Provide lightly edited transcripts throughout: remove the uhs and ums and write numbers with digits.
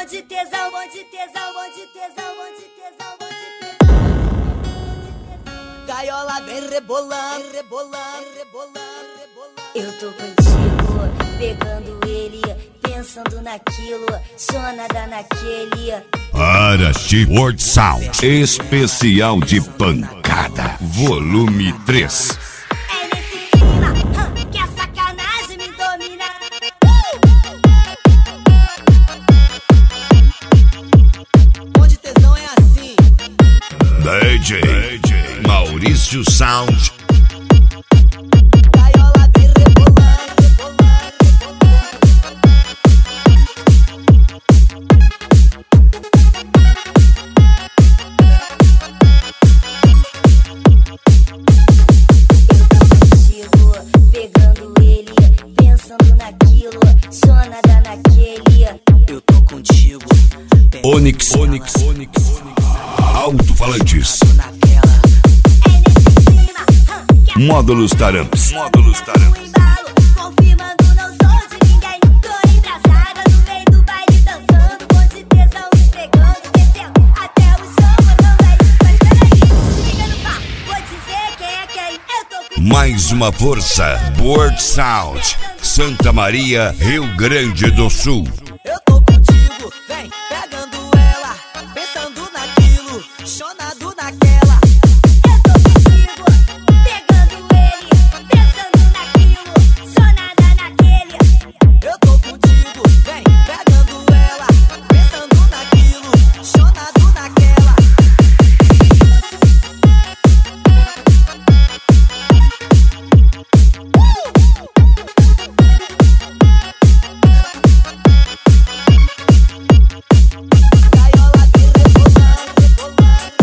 de tesão, bom de tesão, bom de tesão, bom de tesão, bom de tesão. Gaiola vem rebolando, rebolando, rebolando, rebolando. Eu tô contigo, pegando ele, pensando naquilo, só nada naquele. Arashi World Sound, especial de pancada, volume 3. É nesse clima que a sacanagem me domina. Onde tesão é assim. DJ Maurício Sound. Gaiola vem rebolando, rebolando, Pegando ele, pensando naquilo, só nada naquele. eu tô contigo. Onyx, alto-falantes, Naquela. É nesse clima que a módulos taramps, no embalo, confirmando não sou de ninguém. Tô embrasada no meio do baile dançando, bom de tesão me pegando, descendo até o chão, também. Mas peraí, se liga no papo, vou dizer quem é quem. Eu tô contigo. mais uma força, World Sound, Santa Maria, Rio Grande do Sul. Eu tô contigo, vem pegando ela, pensando naquilo, chonado naquela. Eu tô contigo, pegando ele, pensando naquilo, só nada naquele. Eu tô contigo, vem pegando ela, pensando naquilo, chonado naquela. Gaiola vem rebolando, rebolando,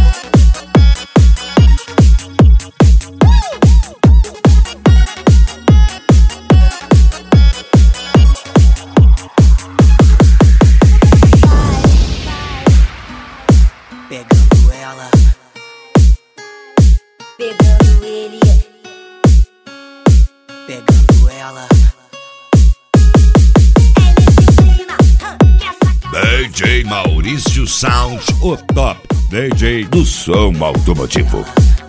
pegando ela, Pegando ele, pegando ela. é nesse clima que a sacanagem. DJ Maurício Sound, o top DJ do som automotivo.